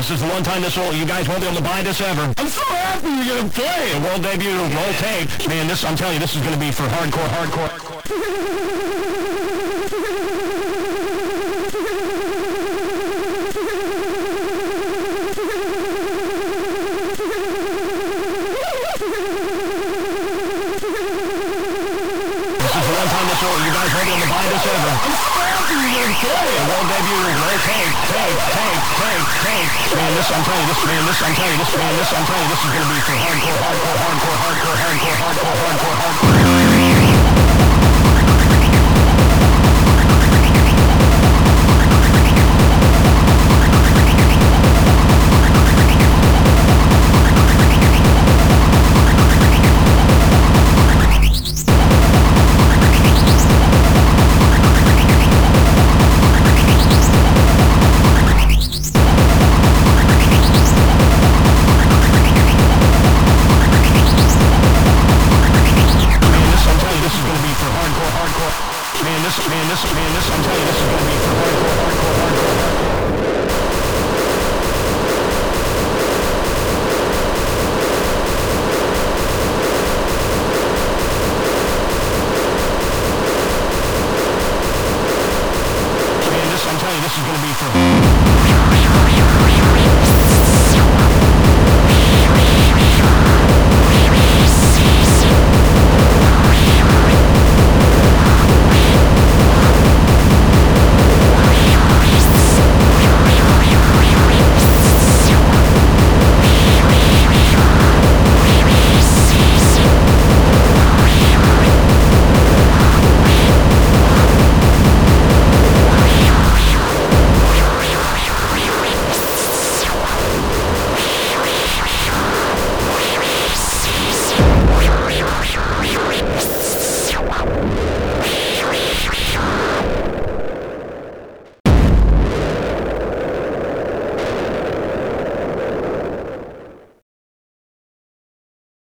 This is the one time you guys won't be able to buy this ever. I'm so happy you're going to play. World debut, roll tape. Man, I'm telling you, this is going to be for hardcore. You guys won't be able to buy this ever. I'm so happy you're going to play. World debut, roll tape. Man, I'm telling you, this is going to be for hardcore.